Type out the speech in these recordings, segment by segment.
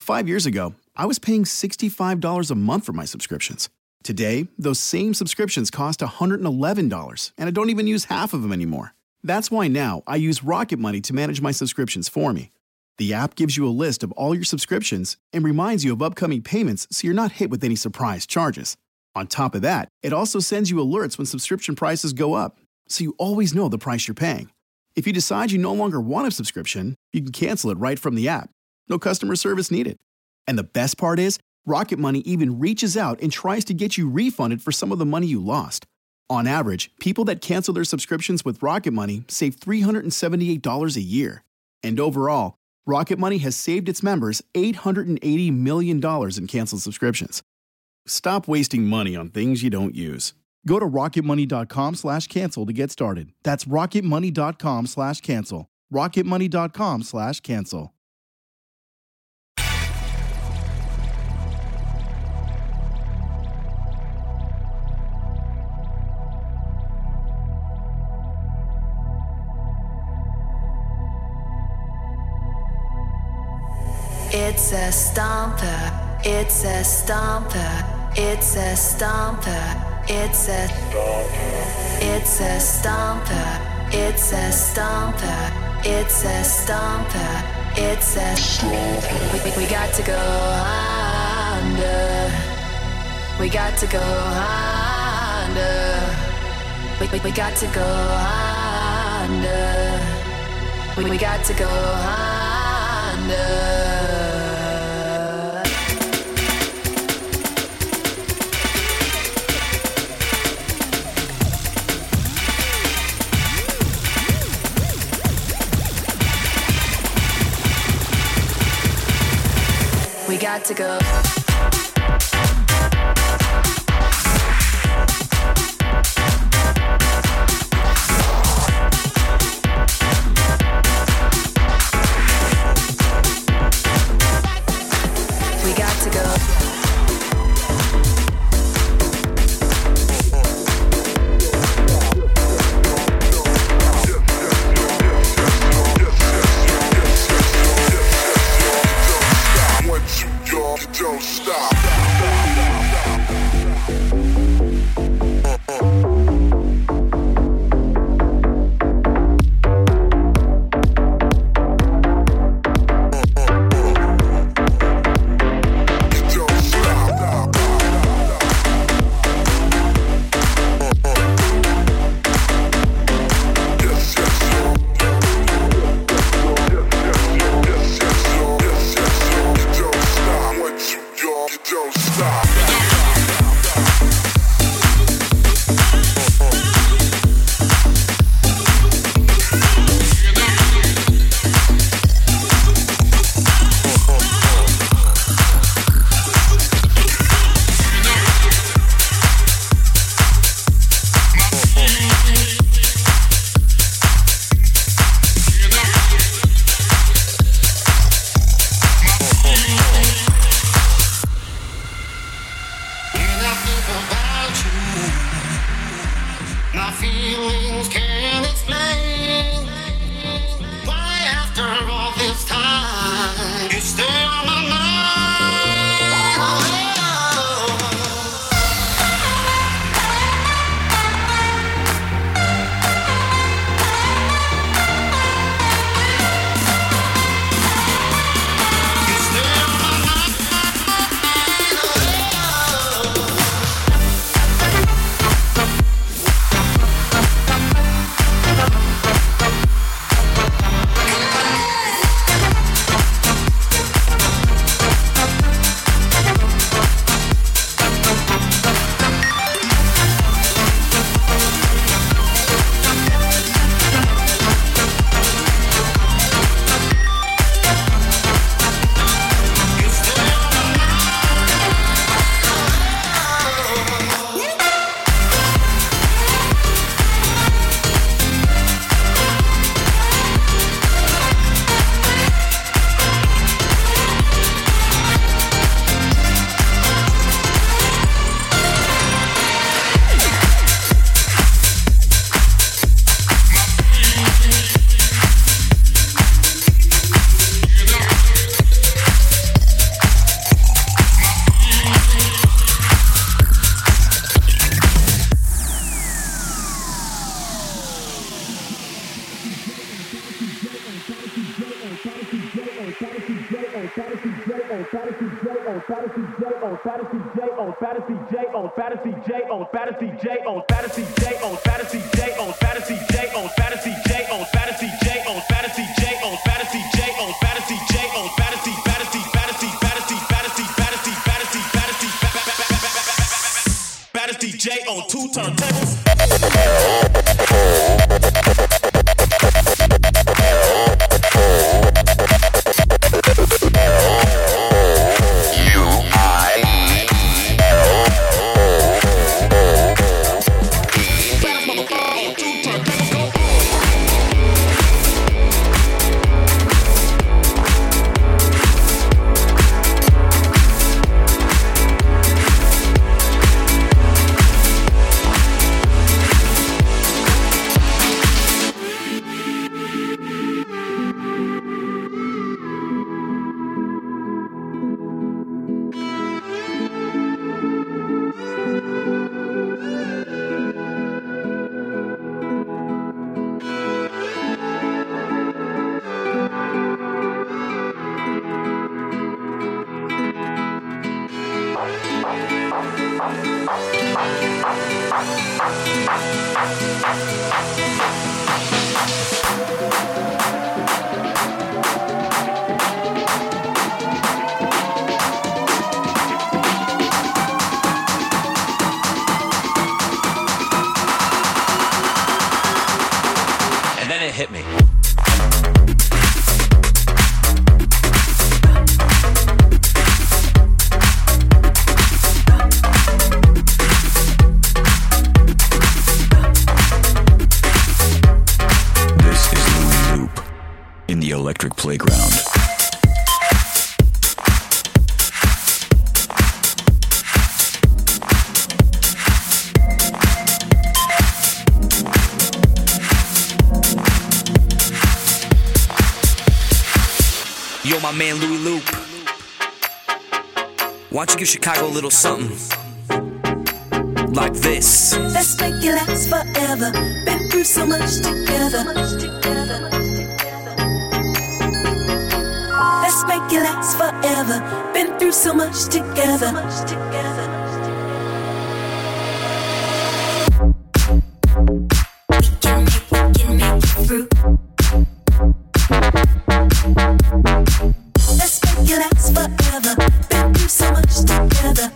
5 years ago, I was paying $65 a month for my subscriptions. Today, those same subscriptions cost $111, and I don't even use half of them anymore. That's why now I use Rocket Money to manage my subscriptions for me. The app gives you a list of all your subscriptions and reminds you of upcoming payments so you're not hit with any surprise charges. On top of that, it also sends you alerts when subscription prices go up, so you always know the price you're paying. If you decide you no longer want a subscription, you can cancel it right from the app. No customer service needed. And the best part is, Rocket Money even reaches out and tries to get you refunded for some of the money you lost. On average, people that cancel their subscriptions with Rocket Money save $378 a year. And overall, Rocket Money has saved its members $880 million in canceled subscriptions. Stop wasting money on things you don't use. Go to rocketmoney.com/cancel to get started. That's rocketmoney.com/cancel. rocketmoney.com/cancel. It's a stomper, it's a stomper, it's a stomper, it's a stomper, it's a stomper, it's a stomper, it's a stomper, it's a stomper. We got to go under, we got to go under, we got to go under, we got to go under. We got to go. We got to go. Don't DJ on 2 turntables. And then it hit me. Electric Playground. Yo, my man Louis Loop. Why don't you give Chicago a little something like this? Let's make it last forever. Been through so much together. Let's make it last forever. Been through so much together. We can make it through. Let's make it last forever. Been through so much together.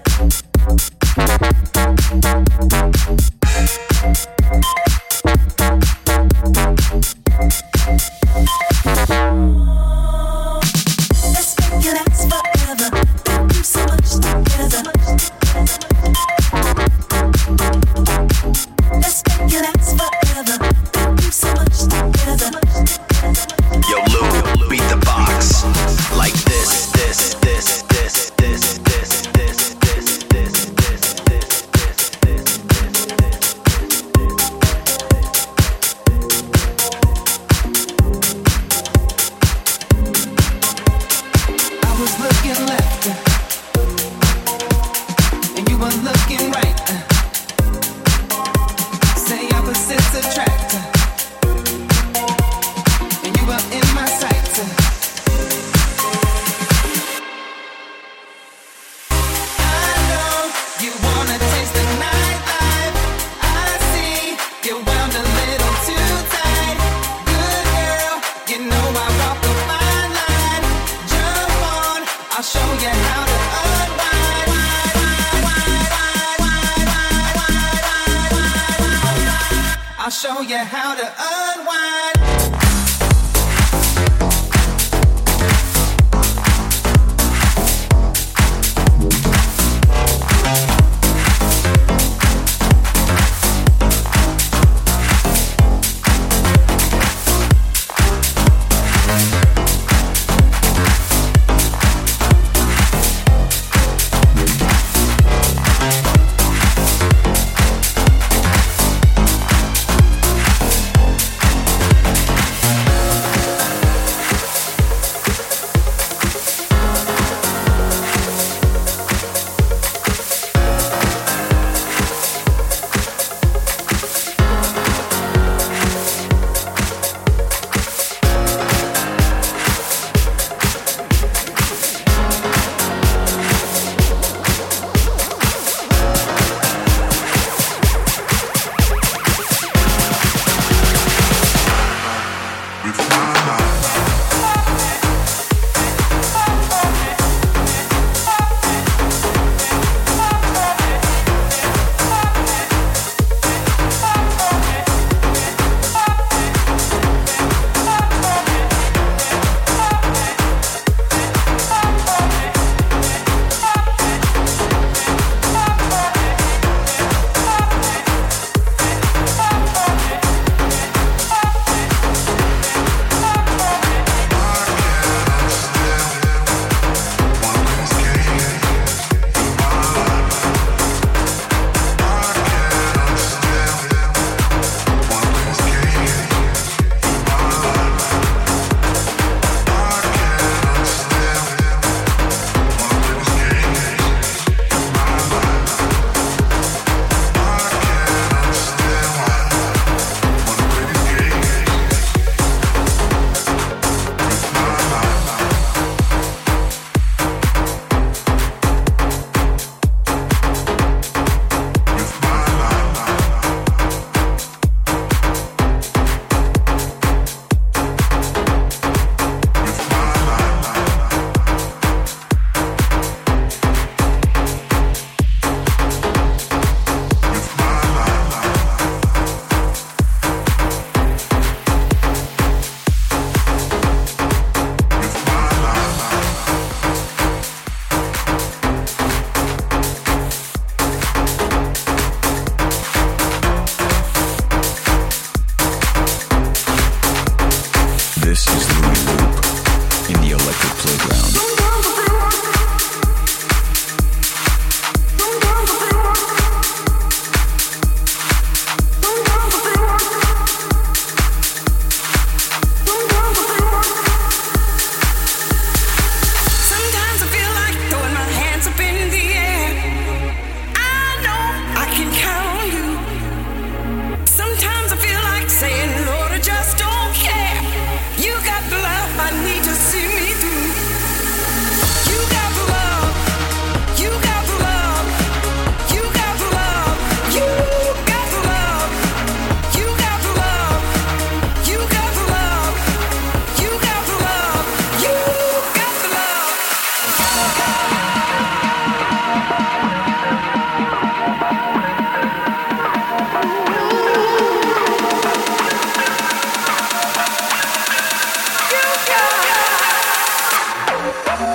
Show you how to unwind.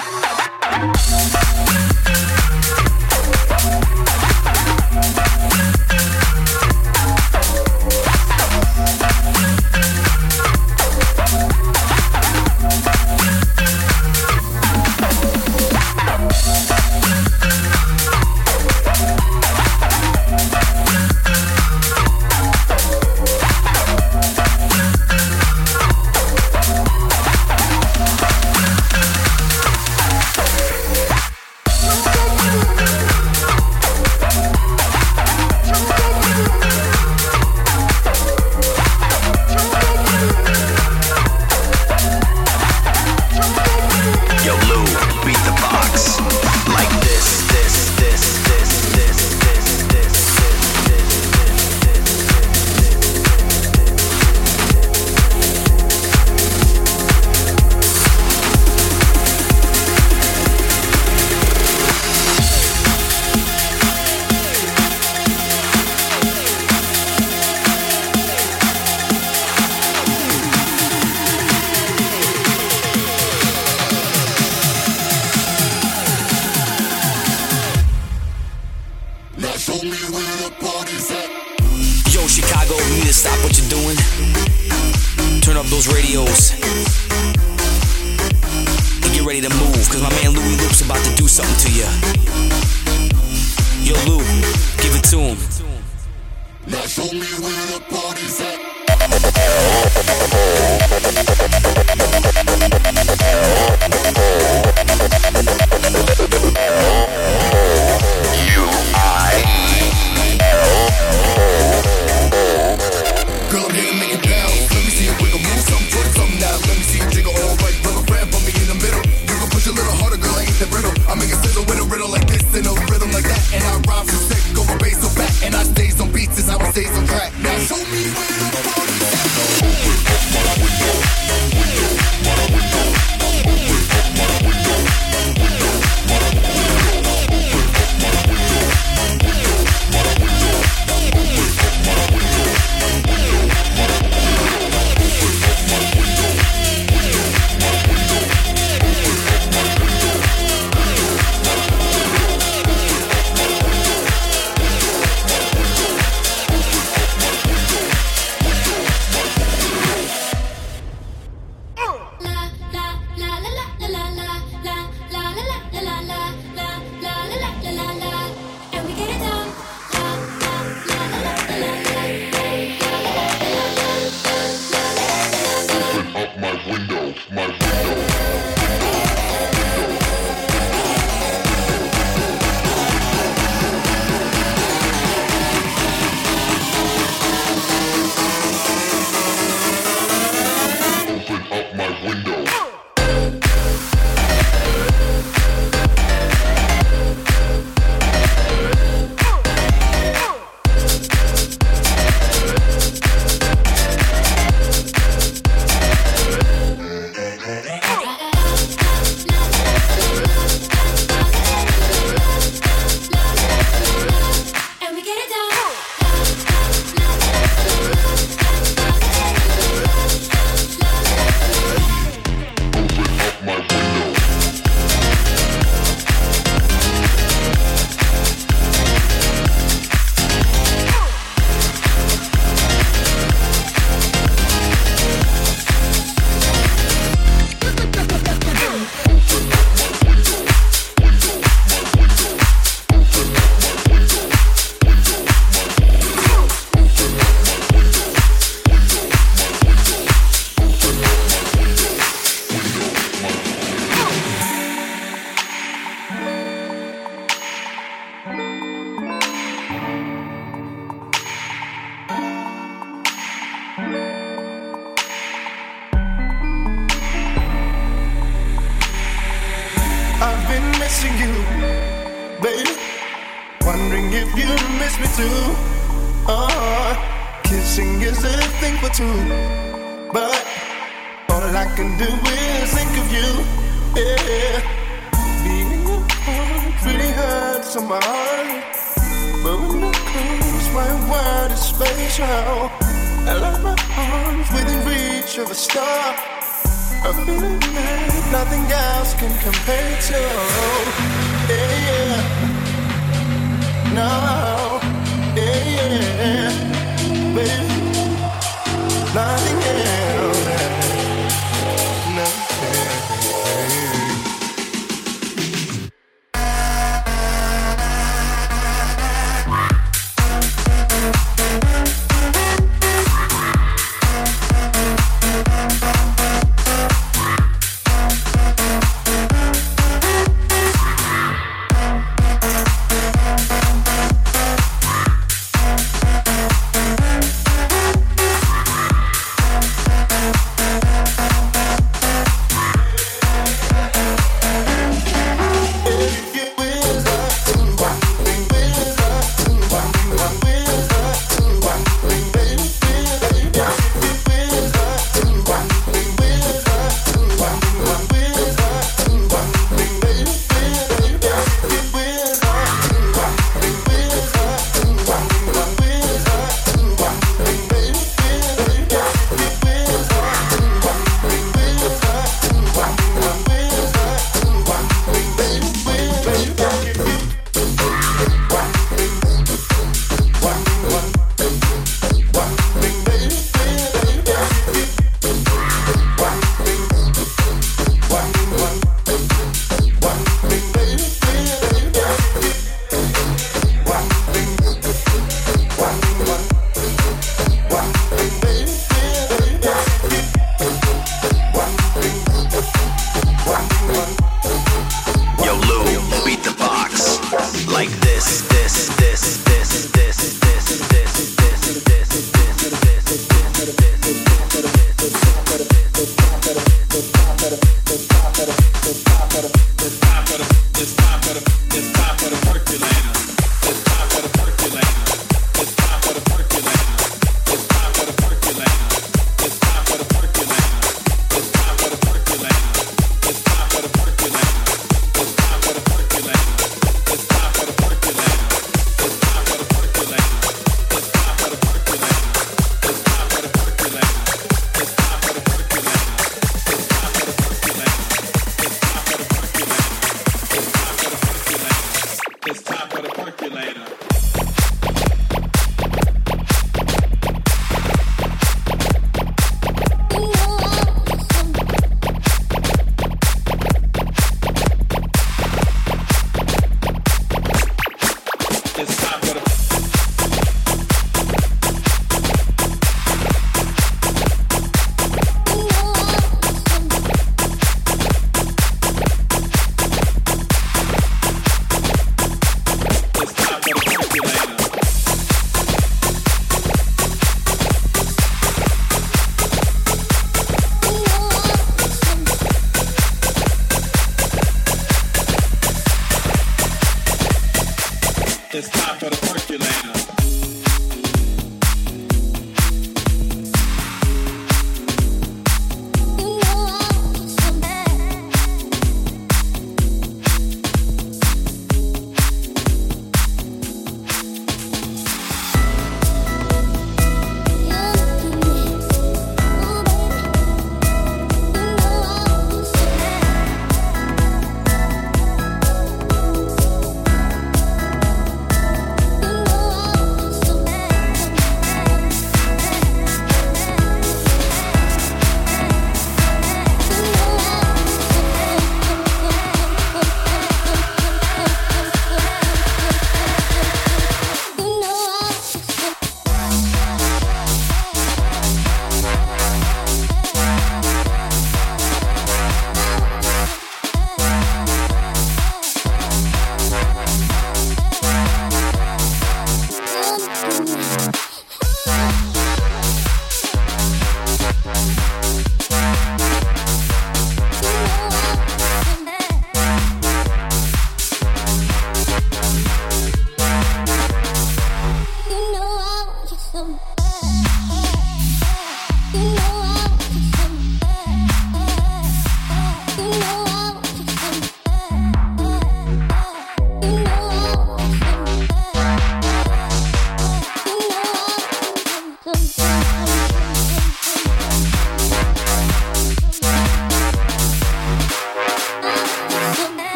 missing you, baby. Wondering if you miss me too. Kissing is a thing for two, but all I can do is think of you. Yeah, being in your arms really hurts on my heart, but when you close, my world is spatial. I love my arms within reach of a star. A feeling that nothing else can compare to. Yeah, yeah. No, yeah, yeah. Baby, nothing else. Nothing.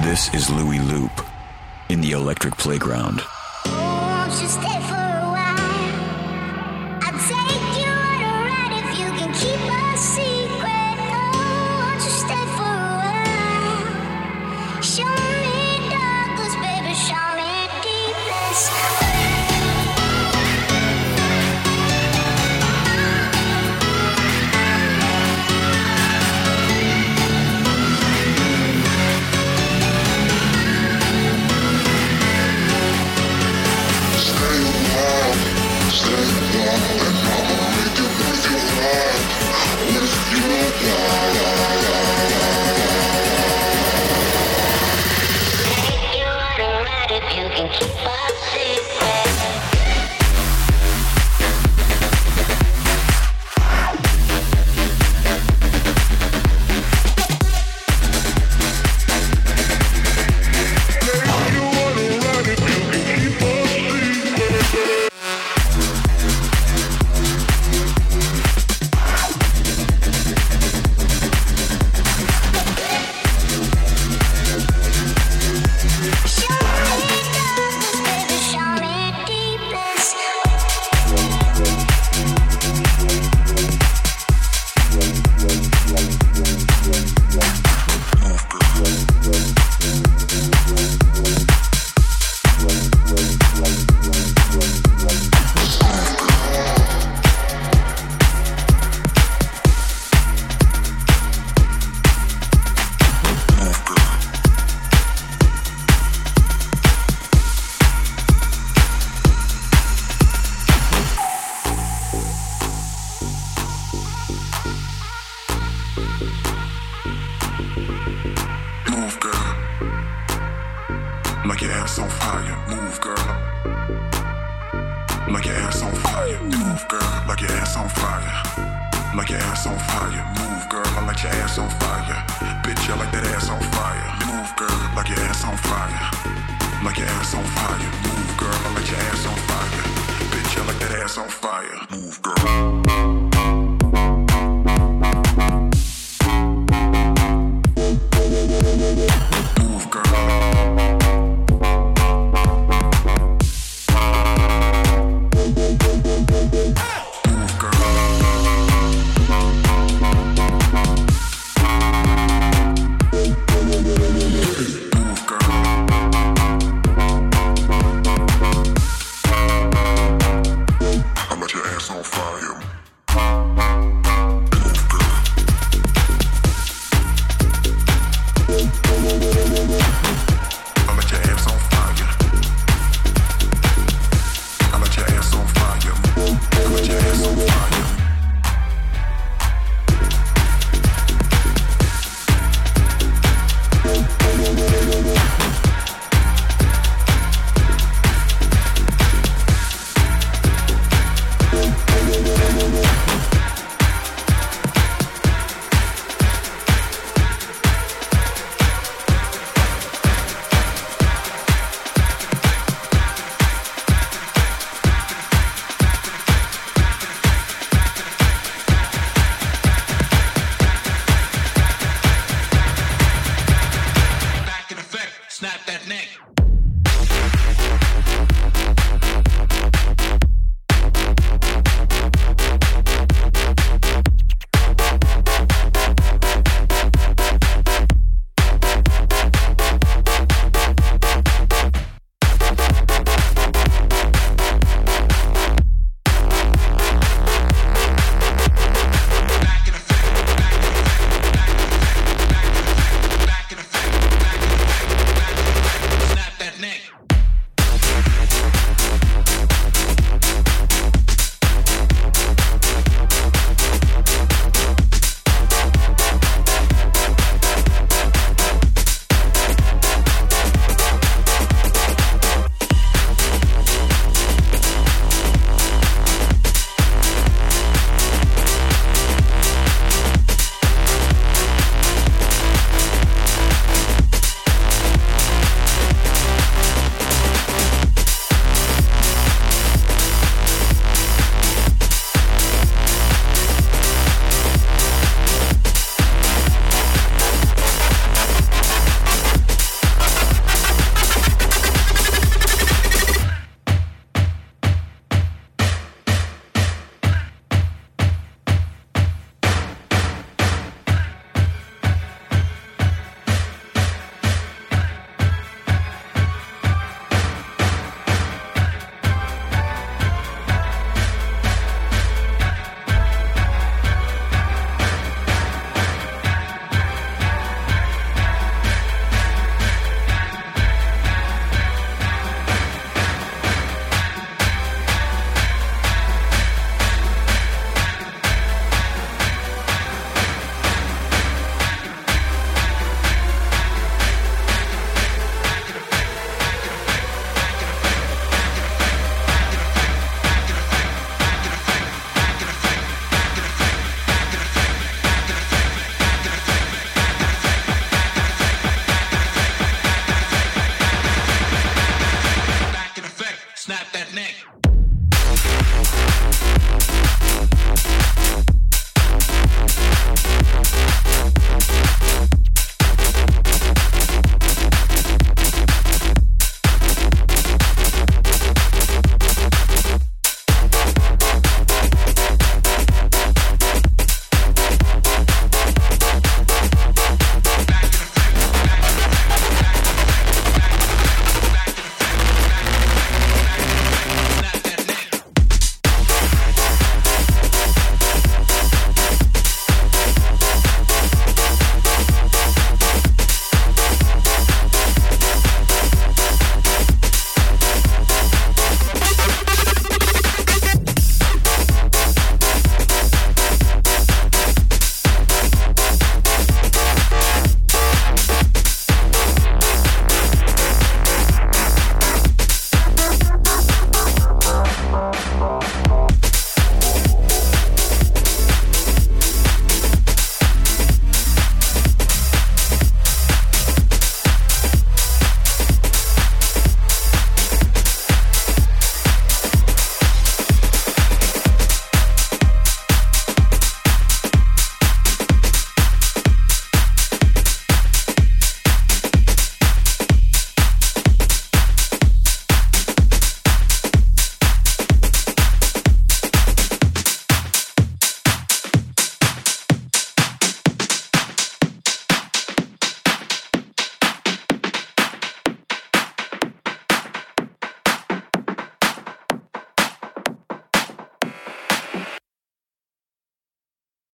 This is Louis Loop in the Electric Playground. Won't you stay for a while? I'll take you on a ride if you can keep a secret. Oh, won't you stay for a while? Show me darkness, baby, show me deepness. Like your ass on fire, move girl. Like your ass on fire, move girl. Like your ass on fire. Like your ass on fire, move girl. I like your ass on fire. Bitch, I like that ass on fire. Move girl, like your ass on fire. Like your ass on fire, move girl. I like your ass on fire. Bitch, I like that ass on fire. Move girl. on fire.